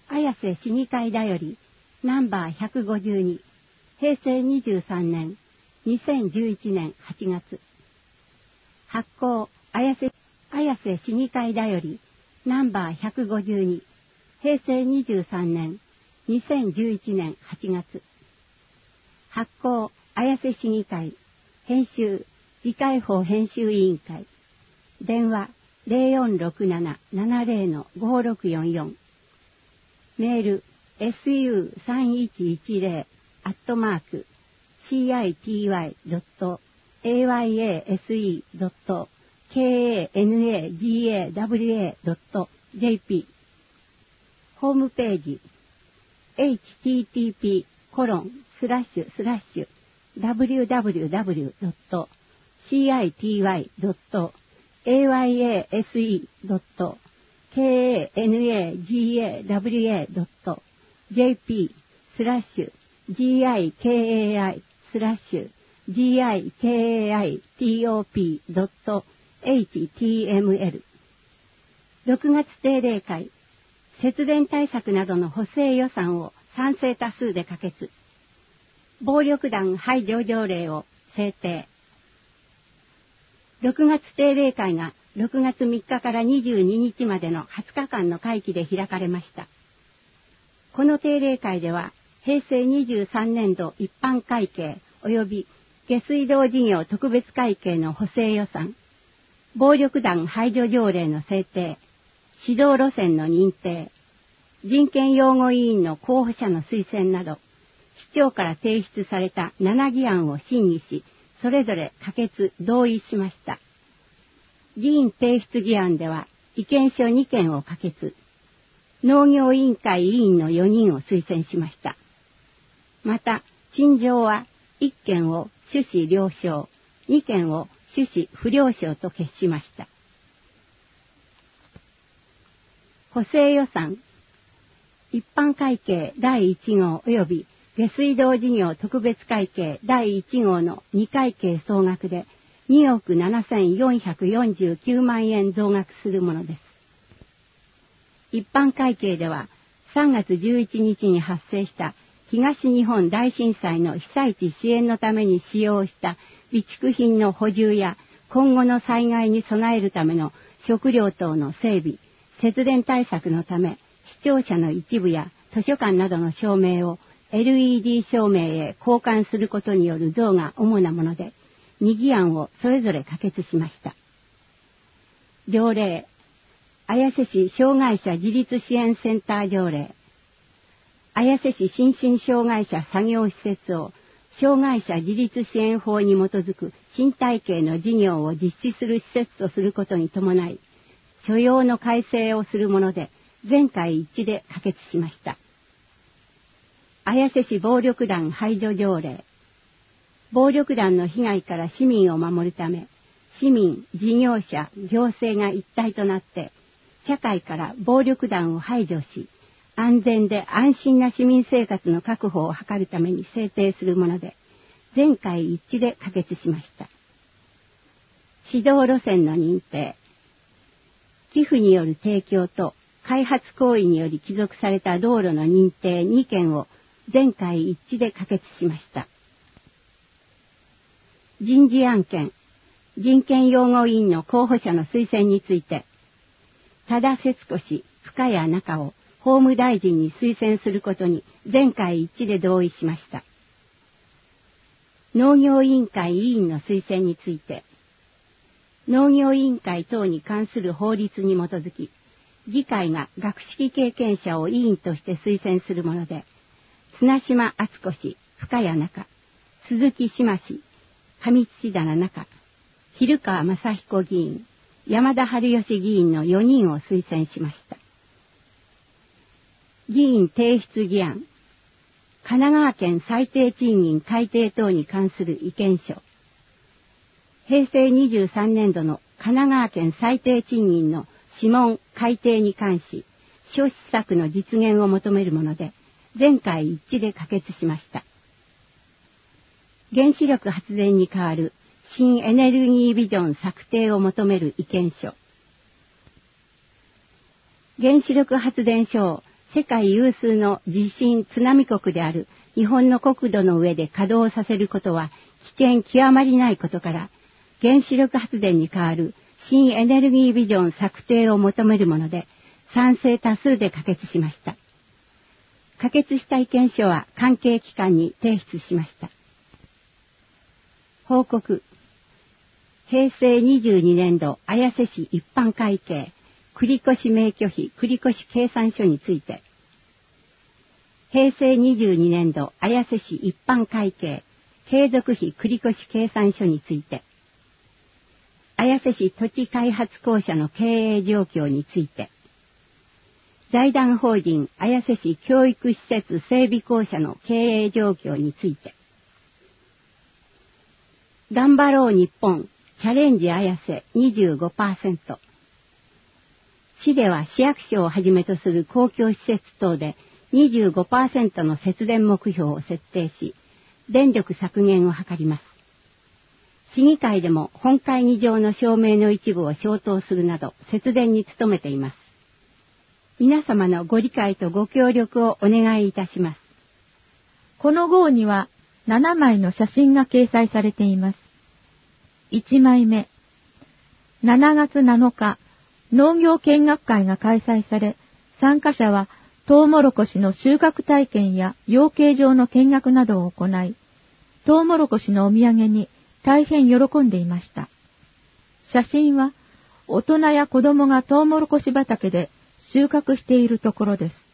綾瀬市議会だよりナンバー152平成23年2011年8月発行綾瀬市議会だよりナンバー152平成23年2011年8月発行綾瀬市議会編集議会法編集委員会電話 0467-70-5644 メール su-city.city.kanagawa.jp ホームページ www.citywa.gikai.html 6月定例会節電対策などの補正予算を賛成多数で可決。暴力団排除条例を制定。6月定例会が6月3日から22日までの20日間の会期で開かれました。この定例会では平成23年度一般会計及び下水道事業特別会計の補正予算、暴力団排除条例の制定、指導路線の認定、人権擁護委員の候補者の推薦など、市長から提出された7議案を審議し、それぞれ可決・同意しました。議員提出議案では、意見書2件を可決。農業委員会委員の4人を推薦しました。また、陳情は1件を趣旨了承、2件を趣旨不了承と決しました。補正予算一般会計第1号及び下水道事業特別会計第1号の2会計総額で2億7449万円増額するものです。一般会計では3月11日に発生した東日本大震災の被災地支援のために使用した備蓄品の補充や今後の災害に備えるための食料等の整備、節電対策のため、市庁舎の一部や図書館などの照明を LED 照明へ交換することによる増が主なもので、2議案をそれぞれ可決しました。条例、綾瀬市障害者自立支援センター条例、綾瀬市心身障害者作業施設を障害者自立支援法に基づく新体系の事業を実施する施設とすることに伴い、所要の改正をするもので、全会一致で可決しました。綾瀬市暴力団排除条例。暴力団の被害から市民を守るため、市民、事業者、行政が一体となって、社会から暴力団を排除し、安全で安心な市民生活の確保を図るために制定するもので、全会一致で可決しました。指導路線の認定。寄付による提供と開発行為により帰属された道路の認定2件を全会一致で可決しました。人事案件、人権擁護委員の候補者の推薦について、多田節子氏、深谷中を法務大臣に推薦することに全会一致で同意しました。農業委員会委員の推薦について、農業委員会等に関する法律に基づき、議会が学識経験者を委員として推薦するもので、綱島敦子氏、深谷中、鈴木島氏、上土棚中、蛭川正彦議員、山田春吉議員の4人を推薦しました。議員提出議案、神奈川県最低賃金改定等に関する意見書。平成23年度の神奈川県最低賃金の諮問改定に関し、諸施策の実現を求めるもので、全会一致で可決しました。原子力発電に代わる新エネルギービジョン策定を求める意見書。原子力発電所を世界有数の地震津波国である日本の国土の上で稼働させることは危険極まりないことから、原子力発電に代わる新エネルギービジョン策定を求めるもので、賛成多数で可決しました。可決した意見書は関係機関に提出しました。報告。平成22年度綾瀬市一般会計繰越免許費繰越計算書について、平成22年度綾瀬市一般会計継続費繰越計算書について、綾瀬市土地開発公社の経営状況について、財団法人綾瀬市教育施設整備公社の経営状況について、頑張ろう日本チャレンジ綾瀬 25%。市では市役所をはじめとする公共施設等で 25% の節電目標を設定し、電力削減を図ります。市議会でも本会議場の照明の一部を消灯するなど節電に努めています。皆様のご理解とご協力をお願いいたします。 この号には7枚の写真が掲載されています。1枚目。7月7日、農業見学会が開催され、参加者はトウモロコシの収穫体験や養鶏場の見学などを行い、トウモロコシのお土産に大変喜んでいました。写真は大人や子供がトウモロコシ畑で収穫しているところです。